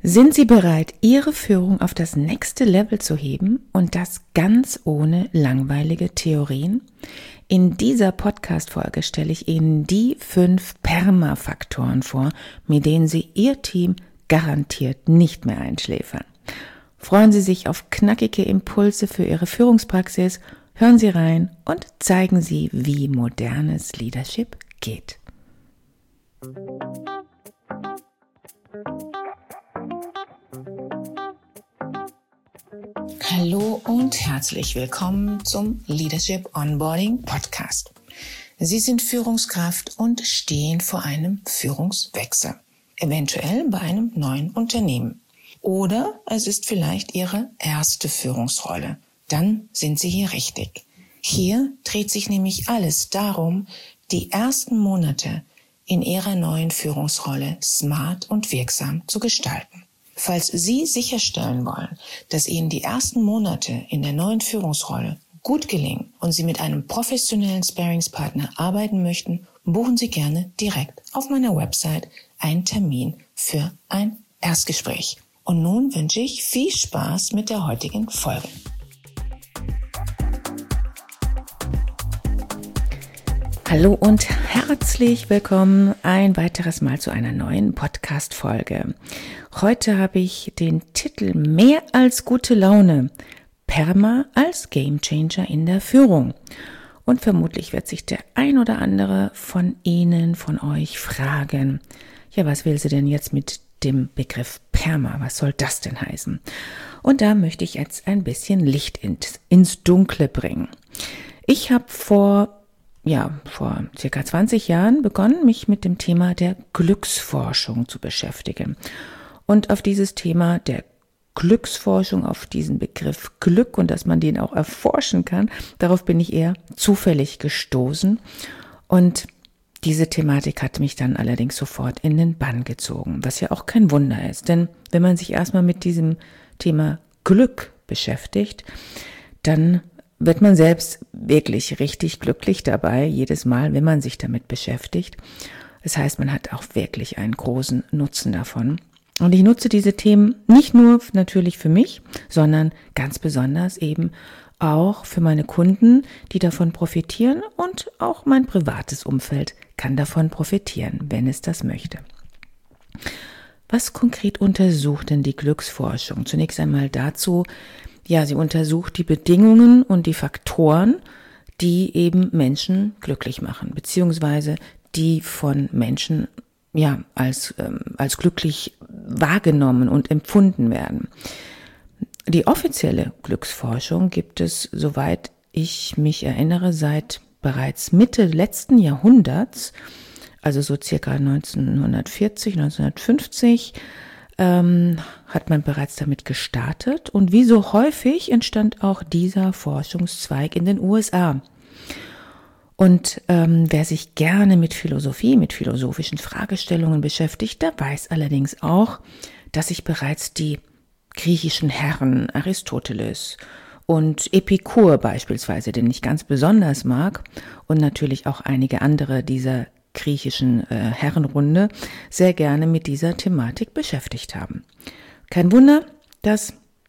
Sind Sie bereit, Ihre Führung auf das nächste Level zu heben und das ganz ohne langweilige Theorien? In dieser Podcast-Folge stelle ich Ihnen die 5 Perma-Faktoren vor, mit denen Sie Ihr Team garantiert nicht mehr einschläfern. Freuen Sie sich auf knackige Impulse für Ihre Führungspraxis, hören Sie rein und zeigen Sie, wie modernes Leadership geht. Hallo und herzlich willkommen zum Leadership Onboarding Podcast. Sie sind Führungskraft und stehen vor einem Führungswechsel, eventuell bei einem neuen Unternehmen. Oder es ist vielleicht Ihre erste Führungsrolle. Dann sind Sie hier richtig. Hier dreht sich nämlich alles darum, die ersten Monate in Ihrer neuen Führungsrolle smart und wirksam zu gestalten. Falls Sie sicherstellen wollen, dass Ihnen die ersten Monate in der neuen Führungsrolle gut gelingen und Sie mit einem professionellen Sparringspartner arbeiten möchten, buchen Sie gerne direkt auf meiner Website einen Termin für ein Erstgespräch. Und nun wünsche ich viel Spaß mit der heutigen Folge. Hallo und herzlich willkommen ein weiteres Mal zu einer neuen Podcast-Folge. Heute habe ich den Titel Mehr als gute Laune, Perma als Gamechanger in der Führung. Und vermutlich wird sich der ein oder andere von Ihnen, von euch fragen, ja, was will sie denn jetzt mit dem Begriff Perma? Was soll das denn heißen? Und da möchte ich jetzt ein bisschen Licht ins Dunkle bringen. Ich habe vor circa 20 Jahren begonnen, mich mit dem Thema der Glücksforschung zu beschäftigen. Und auf dieses Thema der Glücksforschung, auf diesen Begriff Glück und dass man den auch erforschen kann, darauf bin ich eher zufällig gestoßen. Und diese Thematik hat mich dann allerdings sofort in den Bann gezogen, was ja auch kein Wunder ist. Denn wenn man sich erstmal mit diesem Thema Glück beschäftigt, dann wird man selbst wirklich richtig glücklich dabei, jedes Mal, wenn man sich damit beschäftigt. Das heißt, man hat auch wirklich einen großen Nutzen davon. Und ich nutze diese Themen nicht nur natürlich für mich, sondern ganz besonders eben auch für meine Kunden, die davon profitieren, und auch mein privates Umfeld kann davon profitieren, wenn es das möchte. Was konkret untersucht denn die Glücksforschung? Zunächst einmal dazu, sie untersucht die Bedingungen und die Faktoren, die eben Menschen glücklich machen, beziehungsweise die von Menschen als glücklich wahrgenommen und empfunden werden. Die offizielle Glücksforschung gibt es, soweit ich mich erinnere, seit bereits Mitte letzten Jahrhunderts, also so circa 1940, 1950, hat man bereits damit gestartet, und wie so häufig entstand auch dieser Forschungszweig in den USA. Und wer sich gerne mit Philosophie, mit philosophischen Fragestellungen beschäftigt, der weiß allerdings auch, dass sich bereits die griechischen Herren Aristoteles und Epikur beispielsweise, den ich ganz besonders mag, und natürlich auch einige andere dieser griechischen Herrenrunde sehr gerne mit dieser Thematik beschäftigt haben. Kein Wunder, dass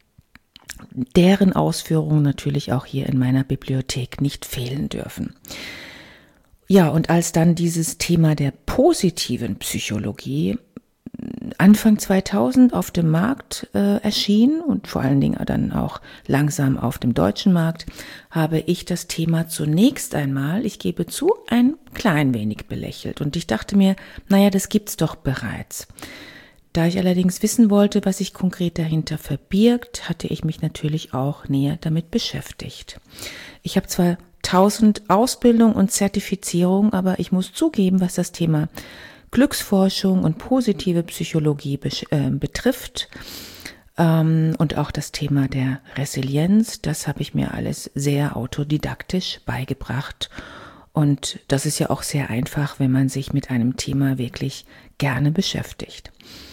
deren Ausführungen natürlich auch hier in meiner Bibliothek nicht fehlen dürfen. Ja, und als dann dieses Thema der positiven Psychologie Anfang 2000 auf dem Markt erschien und vor allen Dingen dann auch langsam auf dem deutschen Markt, habe ich das Thema zunächst einmal, ich gebe zu, ein klein wenig belächelt. Und ich dachte mir, das gibt's doch bereits. Da ich allerdings wissen wollte, was sich konkret dahinter verbirgt, hatte ich mich natürlich auch näher damit beschäftigt. Ich habe zwar 1000 Ausbildung und Zertifizierung, aber ich muss zugeben, was das Thema Glücksforschung und positive Psychologie betrifft und auch das Thema der Resilienz, das habe ich mir alles sehr autodidaktisch beigebracht. Und das ist ja auch sehr einfach, wenn man sich mit einem Thema wirklich gerne beschäftigt.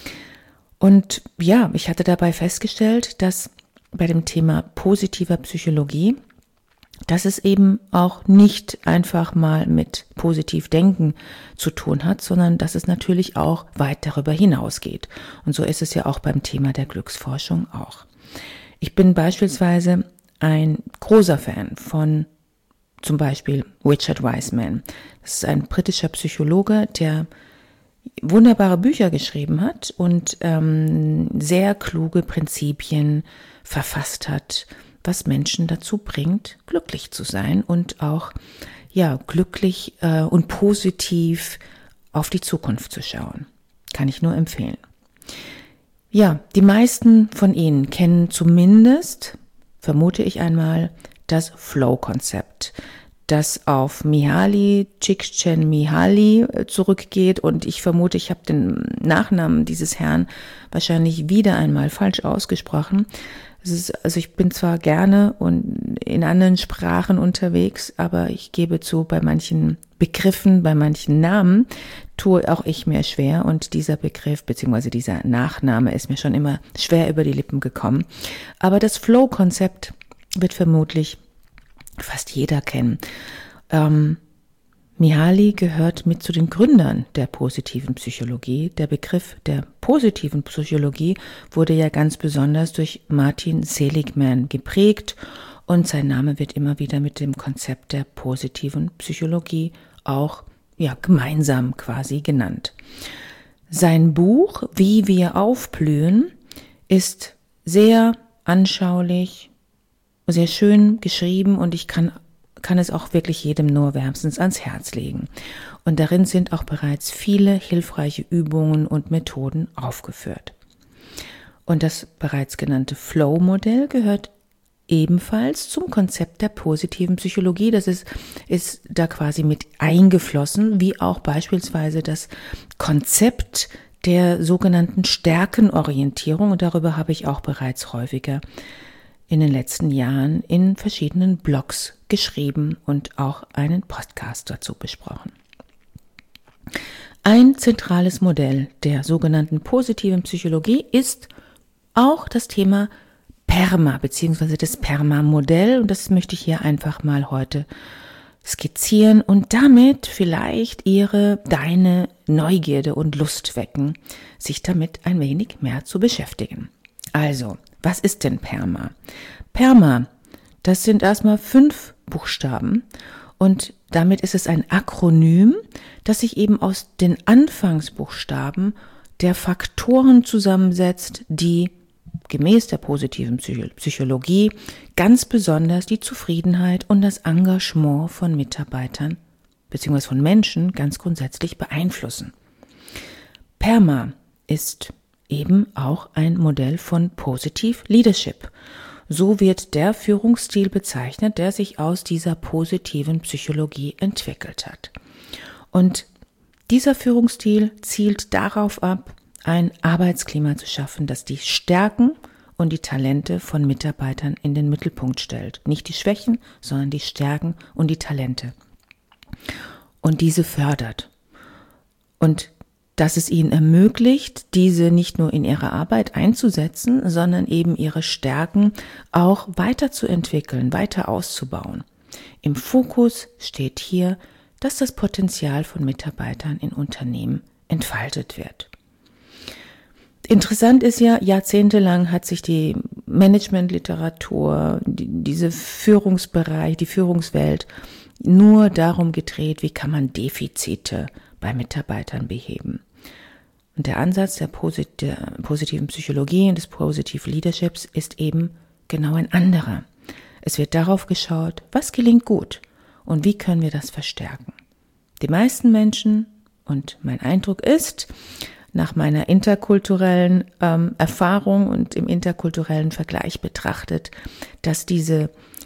Und ich hatte dabei festgestellt, dass bei dem Thema positiver Psychologie dass es eben auch nicht einfach mal mit positiv Denken zu tun hat, sondern dass es natürlich auch weit darüber hinausgeht. Und so ist es ja auch beim Thema der Glücksforschung auch. Ich bin beispielsweise ein großer Fan von zum Beispiel Richard Wiseman. Das ist ein britischer Psychologe, der wunderbare Bücher geschrieben hat und sehr kluge Prinzipien verfasst hat, was Menschen dazu bringt, glücklich zu sein und auch glücklich und positiv auf die Zukunft zu schauen. Kann ich nur empfehlen. Ja, die meisten von Ihnen kennen zumindest, vermute ich einmal, das Flow-Konzept, das auf Mihaly Csikszentmihalyi zurückgeht, und ich vermute, ich habe den Nachnamen dieses Herrn wahrscheinlich wieder einmal falsch ausgesprochen. Also ich bin zwar gerne und in anderen Sprachen unterwegs, aber ich gebe zu, bei manchen Begriffen, bei manchen Namen tue auch ich mir schwer, und dieser Begriff bzw. dieser Nachname ist mir schon immer schwer über die Lippen gekommen. Aber das Flow-Konzept wird vermutlich fast jeder kennen. Mihaly gehört mit zu den Gründern der positiven Psychologie. Der Begriff der positiven Psychologie wurde ja ganz besonders durch Martin Seligman geprägt, und sein Name wird immer wieder mit dem Konzept der positiven Psychologie auch gemeinsam quasi genannt. Sein Buch Wie wir aufblühen ist sehr anschaulich, sehr schön geschrieben, und ich kann es auch wirklich jedem nur wärmstens ans Herz legen. Und darin sind auch bereits viele hilfreiche Übungen und Methoden aufgeführt. Und das bereits genannte Flow-Modell gehört ebenfalls zum Konzept der positiven Psychologie. Das ist da quasi mit eingeflossen, wie auch beispielsweise das Konzept der sogenannten Stärkenorientierung. Und darüber habe ich auch bereits häufiger in den letzten Jahren in verschiedenen Blogs geschrieben und auch einen Podcast dazu besprochen. Ein zentrales Modell der sogenannten positiven Psychologie ist auch das Thema PERMA bzw. das PERMA-Modell, und das möchte ich hier einfach mal heute skizzieren und damit vielleicht deine Neugierde und Lust wecken, sich damit ein wenig mehr zu beschäftigen. Also, was ist denn PERMA? PERMA, das sind erstmal 5 Buchstaben, und damit ist es ein Akronym, das sich eben aus den Anfangsbuchstaben der Faktoren zusammensetzt, die gemäß der positiven Psychologie ganz besonders die Zufriedenheit und das Engagement von Mitarbeitern bzw. von Menschen ganz grundsätzlich beeinflussen. PERMA ist eben auch ein Modell von Positive Leadership. So wird der Führungsstil bezeichnet, der sich aus dieser positiven Psychologie entwickelt hat. Und dieser Führungsstil zielt darauf ab, ein Arbeitsklima zu schaffen, das die Stärken und die Talente von Mitarbeitern in den Mittelpunkt stellt. Nicht die Schwächen, sondern die Stärken und die Talente. Und diese fördert. Und dass es ihnen ermöglicht, diese nicht nur in ihrer Arbeit einzusetzen, sondern eben ihre Stärken auch weiterzuentwickeln, weiter auszubauen. Im Fokus steht hier, dass das Potenzial von Mitarbeitern in Unternehmen entfaltet wird. Interessant ist ja, jahrzehntelang hat sich die Managementliteratur, diese Führungsbereich, die Führungswelt nur darum gedreht, wie kann man Defizite bei Mitarbeitern beheben. Und der Ansatz der positiven Psychologie und des Positive Leaderships ist eben genau ein anderer. Es wird darauf geschaut, was gelingt gut und wie können wir das verstärken. Die meisten Menschen, und mein Eindruck ist, nach meiner interkulturellen Erfahrung und im interkulturellen Vergleich betrachtet, dass diese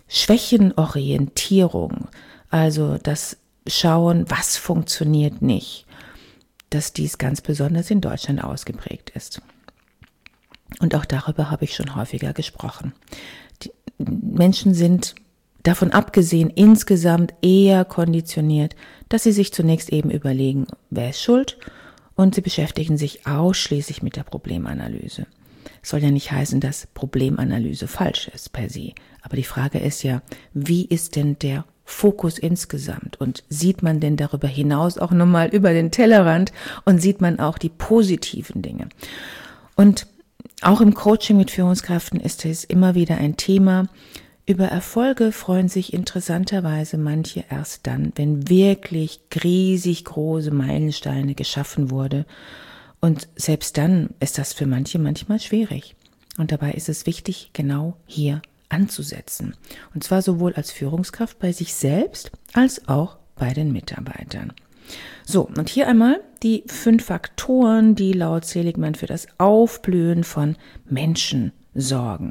Schwächenorientierung, also das Schauen, was funktioniert nicht, dass dies ganz besonders in Deutschland ausgeprägt ist. Und auch darüber habe ich schon häufiger gesprochen. Die Menschen sind davon abgesehen insgesamt eher konditioniert, dass sie sich zunächst eben überlegen, wer ist schuld, und sie beschäftigen sich ausschließlich mit der Problemanalyse. Soll ja nicht heißen, dass Problemanalyse falsch ist per se. Aber die Frage ist ja, wie ist denn der Fokus insgesamt? Und sieht man denn darüber hinaus auch nochmal über den Tellerrand und sieht man auch die positiven Dinge? Und auch im Coaching mit Führungskräften ist es immer wieder ein Thema. Über Erfolge freuen sich interessanterweise manche erst dann, wenn wirklich riesig große Meilensteine geschaffen wurde. Und selbst dann ist das für manche manchmal schwierig. Und dabei ist es wichtig, genau hier anzusetzen. Und zwar sowohl als Führungskraft bei sich selbst als auch bei den Mitarbeitern. So, und hier einmal die 5 Faktoren, die laut Seligman für das Aufblühen von Menschen sorgen.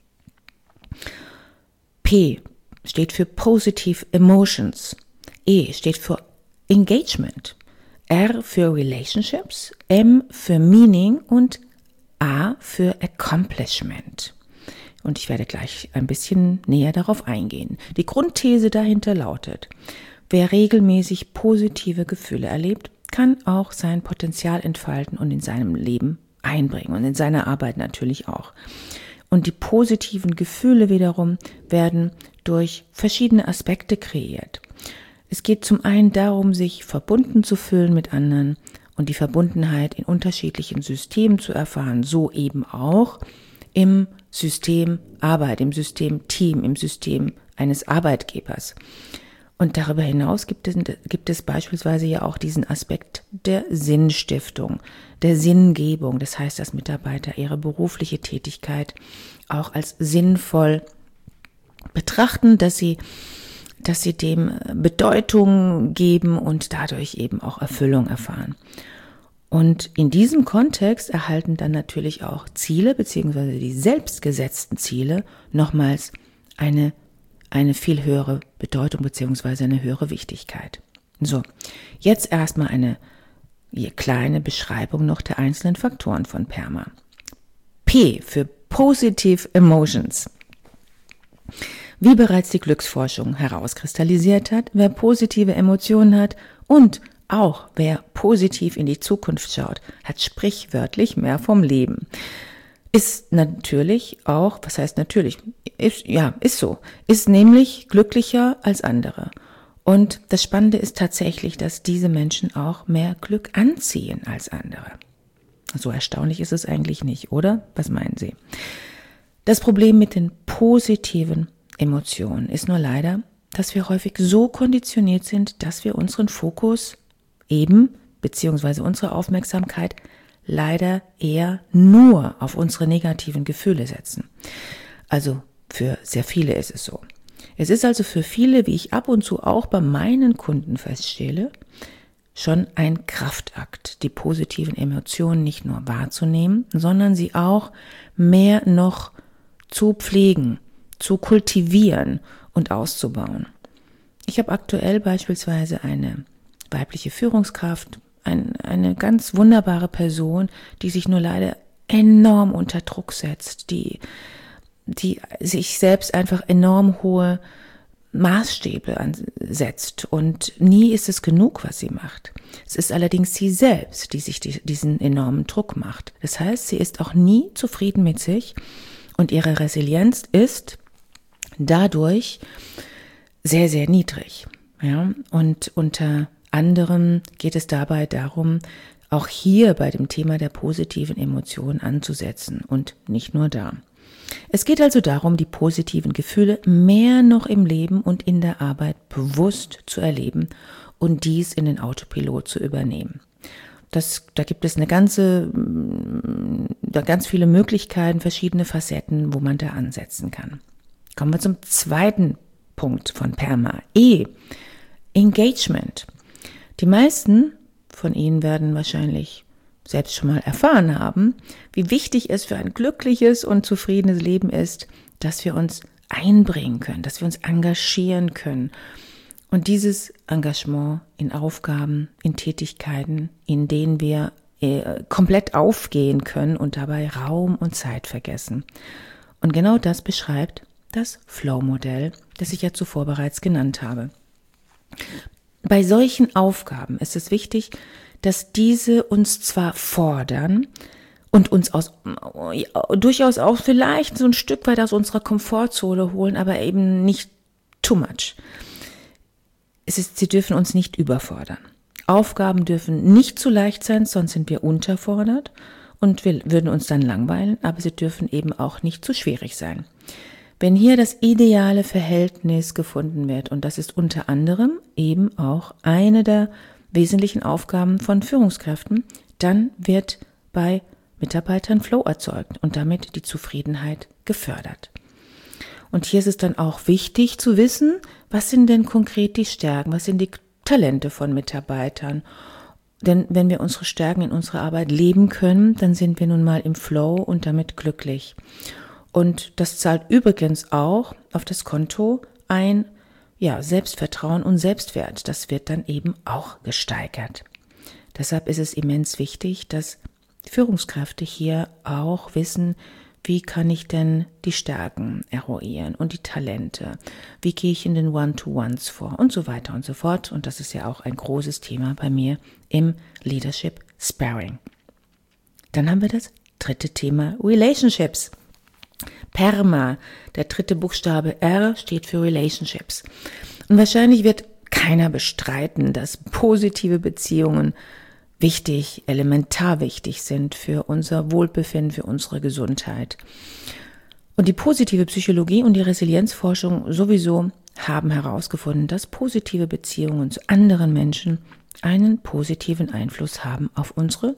P steht für Positive Emotions. E steht für Engagement. R für Relationships, M für Meaning und A für Accomplishment. Und ich werde gleich ein bisschen näher darauf eingehen. Die Grundthese dahinter lautet: Wer regelmäßig positive Gefühle erlebt, kann auch sein Potenzial entfalten und in seinem Leben einbringen und in seiner Arbeit natürlich auch. Und die positiven Gefühle wiederum werden durch verschiedene Aspekte kreiert. Es geht zum einen darum, sich verbunden zu fühlen mit anderen und die Verbundenheit in unterschiedlichen Systemen zu erfahren, so eben auch im System Arbeit, im System Team, im System eines Arbeitgebers. Und darüber hinaus gibt es beispielsweise ja auch diesen Aspekt der Sinnstiftung, der Sinngebung. Das heißt, dass Mitarbeiter ihre berufliche Tätigkeit auch als sinnvoll betrachten, dass sie dem Bedeutung geben und dadurch eben auch Erfüllung erfahren. Und in diesem Kontext erhalten dann natürlich auch Ziele beziehungsweise die selbstgesetzten Ziele nochmals eine viel höhere Bedeutung beziehungsweise eine höhere Wichtigkeit. So, jetzt erstmal eine kleine Beschreibung noch der einzelnen Faktoren von PERMA. P für Positive Emotions. Wie bereits die Glücksforschung herauskristallisiert hat, wer positive Emotionen hat und auch wer positiv in die Zukunft schaut, hat sprichwörtlich mehr vom Leben. Ist natürlich auch, was heißt natürlich, ist so, ist nämlich glücklicher als andere. Und das Spannende ist tatsächlich, dass diese Menschen auch mehr Glück anziehen als andere. So erstaunlich ist es eigentlich nicht, oder? Was meinen Sie? Das Problem mit den positiven Emotionen ist nur leider, dass wir häufig so konditioniert sind, dass wir unseren Fokus beziehungsweise unsere Aufmerksamkeit leider eher nur auf unsere negativen Gefühle setzen. Also für sehr viele ist es so. Es ist also für viele, wie ich ab und zu auch bei meinen Kunden feststelle, schon ein Kraftakt, die positiven Emotionen nicht nur wahrzunehmen, sondern sie auch mehr noch zu pflegen, zu kultivieren und auszubauen. Ich habe aktuell beispielsweise eine weibliche Führungskraft, eine ganz wunderbare Person, die sich nur leider enorm unter Druck setzt, die sich selbst einfach enorm hohe Maßstäbe ansetzt und nie ist es genug, was sie macht. Es ist allerdings sie selbst, die sich diesen enormen Druck macht. Das heißt, sie ist auch nie zufrieden mit sich und ihre Resilienz ist dadurch sehr, sehr niedrig. Ja? Und unter anderem geht es dabei darum, auch hier bei dem Thema der positiven Emotionen anzusetzen und nicht nur da. Es geht also darum, die positiven Gefühle mehr noch im Leben und in der Arbeit bewusst zu erleben und dies in den Autopilot zu übernehmen. Da gibt es ganz viele Möglichkeiten, verschiedene Facetten, wo man da ansetzen kann. Kommen wir zum zweiten Punkt von PERMA. E. Engagement. Die meisten von Ihnen werden wahrscheinlich selbst schon mal erfahren haben, wie wichtig es für ein glückliches und zufriedenes Leben ist, dass wir uns einbringen können, dass wir uns engagieren können. Und dieses Engagement in Aufgaben, in Tätigkeiten, in denen wir komplett aufgehen können und dabei Raum und Zeit vergessen. Und genau das beschreibt das Flow-Modell, das ich ja zuvor bereits genannt habe. Bei solchen Aufgaben ist es wichtig, dass diese uns zwar fordern und uns durchaus auch vielleicht so ein Stück weit aus unserer Komfortzone holen, aber eben nicht too much. Sie dürfen uns nicht überfordern. Aufgaben dürfen nicht zu leicht sein, sonst sind wir unterfordert und wir würden uns dann langweilen, aber sie dürfen eben auch nicht zu schwierig sein. Wenn hier das ideale Verhältnis gefunden wird, und das ist unter anderem eben auch eine der wesentlichen Aufgaben von Führungskräften, dann wird bei Mitarbeitern Flow erzeugt und damit die Zufriedenheit gefördert. Und hier ist es dann auch wichtig zu wissen, was sind denn konkret die Stärken, was sind die Talente von Mitarbeitern. Denn wenn wir unsere Stärken in unserer Arbeit leben können, dann sind wir nun mal im Flow und damit glücklich. Und das zahlt übrigens auch auf das Konto ein, Selbstvertrauen und Selbstwert. Das wird dann eben auch gesteigert. Deshalb ist es immens wichtig, dass Führungskräfte hier auch wissen, wie kann ich denn die Stärken eruieren und die Talente? Wie gehe ich in den One-to-Ones vor und so weiter und so fort. Und das ist ja auch ein großes Thema bei mir im Leadership Sparring. Dann haben wir das dritte Thema, Relationships. PERMA, der dritte Buchstabe R steht für Relationships. Und wahrscheinlich wird keiner bestreiten, dass positive Beziehungen wichtig, elementar wichtig sind für unser Wohlbefinden, für unsere Gesundheit. Und die positive Psychologie und die Resilienzforschung sowieso haben herausgefunden, dass positive Beziehungen zu anderen Menschen einen positiven Einfluss haben auf unsere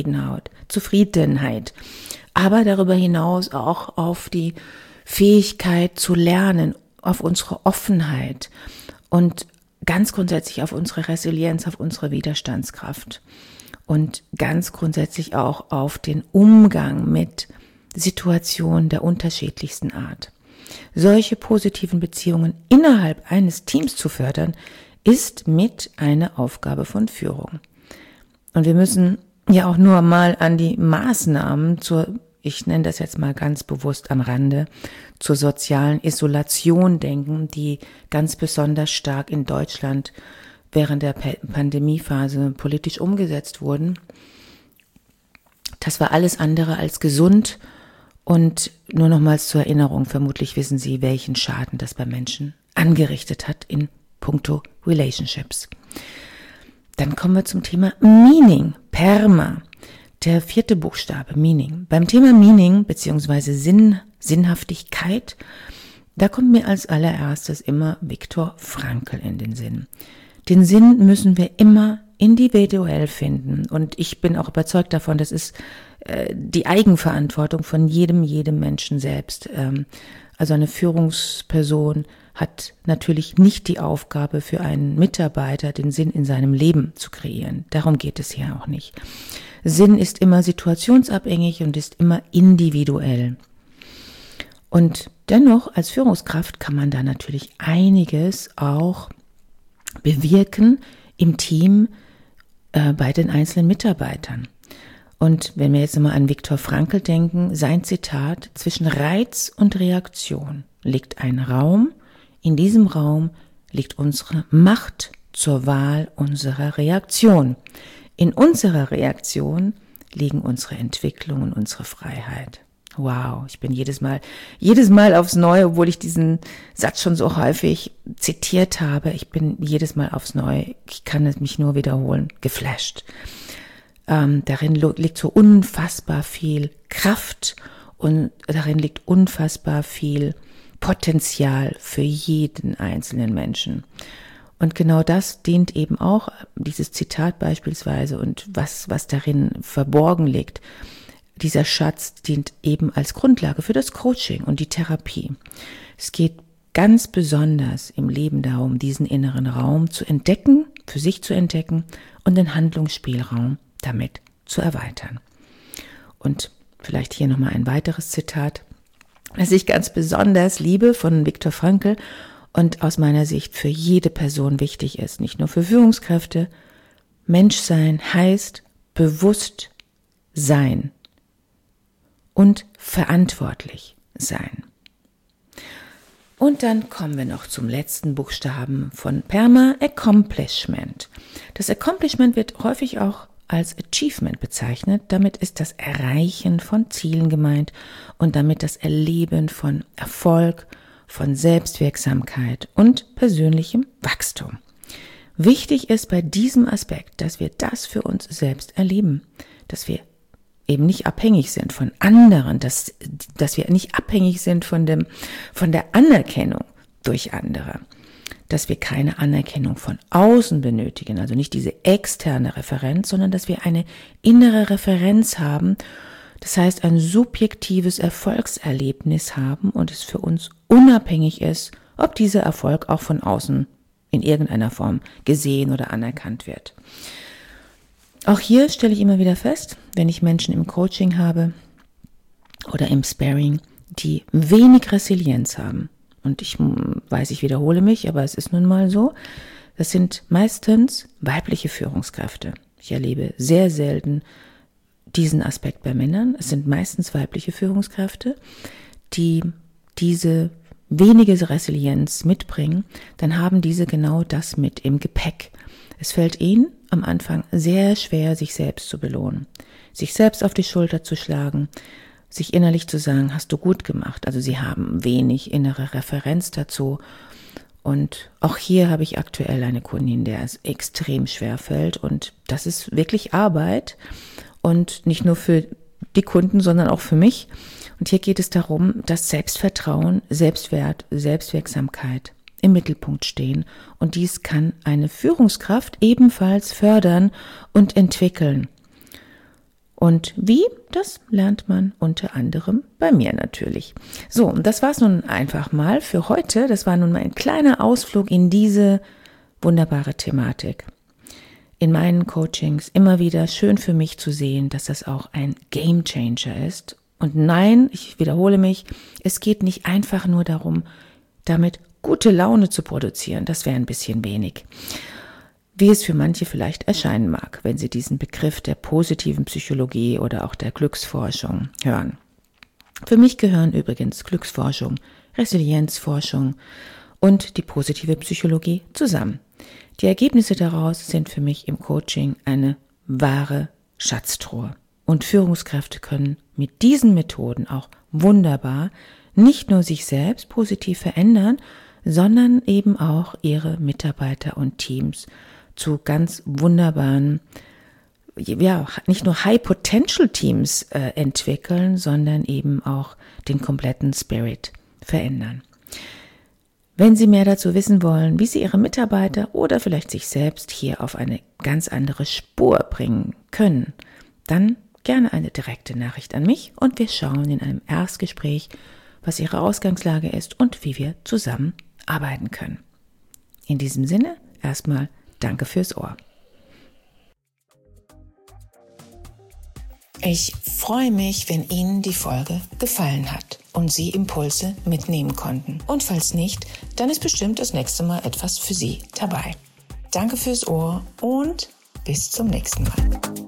Zufriedenheit. Aber darüber hinaus auch auf die Fähigkeit zu lernen, auf unsere Offenheit und ganz grundsätzlich auf unsere Resilienz, auf unsere Widerstandskraft und ganz grundsätzlich auch auf den Umgang mit Situationen der unterschiedlichsten Art. Solche positiven Beziehungen innerhalb eines Teams zu fördern, ist mit eine Aufgabe von Führung. Und wir müssen ja auch nur mal an die Maßnahmen ich nenne das jetzt mal ganz bewusst am Rande, zur sozialen Isolation denken, die ganz besonders stark in Deutschland während der Pandemiephase politisch umgesetzt wurden. Das war alles andere als gesund und nur nochmals zur Erinnerung, vermutlich wissen Sie, welchen Schaden das bei Menschen angerichtet hat in puncto Relationships. Dann kommen wir zum Thema Meaning, PERMA. Der vierte Buchstabe, Meaning. Beim Thema Meaning bzw. Sinnhaftigkeit, da kommt mir als allererstes immer Viktor Frankl in den Sinn. Den Sinn müssen wir immer individuell finden und ich bin auch überzeugt davon, das ist die Eigenverantwortung von jedem Menschen selbst. Also eine Führungsperson hat natürlich nicht die Aufgabe für einen Mitarbeiter, den Sinn in seinem Leben zu kreieren. Darum geht es hier auch nicht. Sinn ist immer situationsabhängig und ist immer individuell. Und dennoch, als Führungskraft kann man da natürlich einiges auch bewirken im Team bei den einzelnen Mitarbeitern. Und wenn wir jetzt mal an Viktor Frankl denken, sein Zitat: Zwischen Reiz und Reaktion liegt ein Raum. In diesem Raum liegt unsere Macht zur Wahl unserer Reaktion. In unserer Reaktion liegen unsere Entwicklung und unsere Freiheit. Wow, ich bin jedes Mal aufs Neue, obwohl ich diesen Satz schon so häufig zitiert habe, ich bin jedes Mal aufs Neue, ich kann es mich nur wiederholen, geflasht. Darin liegt so unfassbar viel Kraft und darin liegt unfassbar viel Potenzial für jeden einzelnen Menschen. Und genau das dient eben auch, dieses Zitat beispielsweise und was darin verborgen liegt. Dieser Schatz dient eben als Grundlage für das Coaching und die Therapie. Es geht ganz besonders im Leben darum, diesen inneren Raum zu entdecken, für sich zu entdecken und den Handlungsspielraum damit zu erweitern. Und vielleicht hier nochmal ein weiteres Zitat, das ich ganz besonders liebe von Viktor Frankl und aus meiner Sicht für jede Person wichtig ist, nicht nur für Führungskräfte. Menschsein heißt bewusst sein und verantwortlich sein. Und dann kommen wir noch zum letzten Buchstaben von PERMA, Accomplishment. Das Accomplishment wird häufig auch als Achievement bezeichnet. Damit ist das Erreichen von Zielen gemeint und damit das Erleben von Erfolg, von Selbstwirksamkeit und persönlichem Wachstum. Wichtig ist bei diesem Aspekt, dass wir das für uns selbst erleben, dass wir eben nicht abhängig sind von anderen, dass wir nicht abhängig sind von der Anerkennung durch andere, dass wir keine Anerkennung von außen benötigen, also nicht diese externe Referenz, sondern dass wir eine innere Referenz haben, das heißt ein subjektives Erfolgserlebnis haben und es für uns unabhängig ist, ob dieser Erfolg auch von außen in irgendeiner Form gesehen oder anerkannt wird. Auch hier stelle ich immer wieder fest, wenn ich Menschen im Coaching habe oder im Sparring, die wenig Resilienz haben. Und ich weiß, ich wiederhole mich, aber es ist nun mal so. Das sind meistens weibliche Führungskräfte. Ich erlebe sehr selten diesen Aspekt bei Männern. Es sind meistens weibliche Führungskräfte, die diese wenige Resilienz mitbringen. Dann haben diese genau das mit im Gepäck. Es fällt ihnen am Anfang sehr schwer, sich selbst zu belohnen, sich selbst auf die Schulter zu schlagen, sich innerlich zu sagen, hast du gut gemacht. Also sie haben wenig innere Referenz dazu. Und auch hier habe ich aktuell eine Kundin, der es extrem schwer fällt. Und das ist wirklich Arbeit. Und nicht nur für die Kunden, sondern auch für mich. Und hier geht es darum, dass Selbstvertrauen, Selbstwert, Selbstwirksamkeit im Mittelpunkt stehen. Und dies kann eine Führungskraft ebenfalls fördern und entwickeln. Und wie? Das lernt man unter anderem bei mir natürlich. So, und das war's nun einfach mal für heute. Das war nun mal ein kleiner Ausflug in diese wunderbare Thematik. In meinen Coachings immer wieder schön für mich zu sehen, dass das auch ein Gamechanger ist. Und nein, ich wiederhole mich, es geht nicht einfach nur darum, damit gute Laune zu produzieren. Das wäre ein bisschen wenig. Wie es für manche vielleicht erscheinen mag, wenn sie diesen Begriff der positiven Psychologie oder auch der Glücksforschung hören. Für mich gehören übrigens Glücksforschung, Resilienzforschung und die positive Psychologie zusammen. Die Ergebnisse daraus sind für mich im Coaching eine wahre Schatztruhe. Und Führungskräfte können mit diesen Methoden auch wunderbar nicht nur sich selbst positiv verändern, sondern eben auch ihre Mitarbeiter und Teams zu ganz wunderbaren, nicht nur High-Potential-Teams entwickeln, sondern eben auch den kompletten Spirit verändern. Wenn Sie mehr dazu wissen wollen, wie Sie Ihre Mitarbeiter oder vielleicht sich selbst hier auf eine ganz andere Spur bringen können, dann gerne eine direkte Nachricht an mich und wir schauen in einem Erstgespräch, was Ihre Ausgangslage ist und wie wir zusammen arbeiten können. In diesem Sinne erstmal danke fürs Ohr. Ich freue mich, wenn Ihnen die Folge gefallen hat und Sie Impulse mitnehmen konnten. Und falls nicht, dann ist bestimmt das nächste Mal etwas für Sie dabei. Danke fürs Ohr und bis zum nächsten Mal.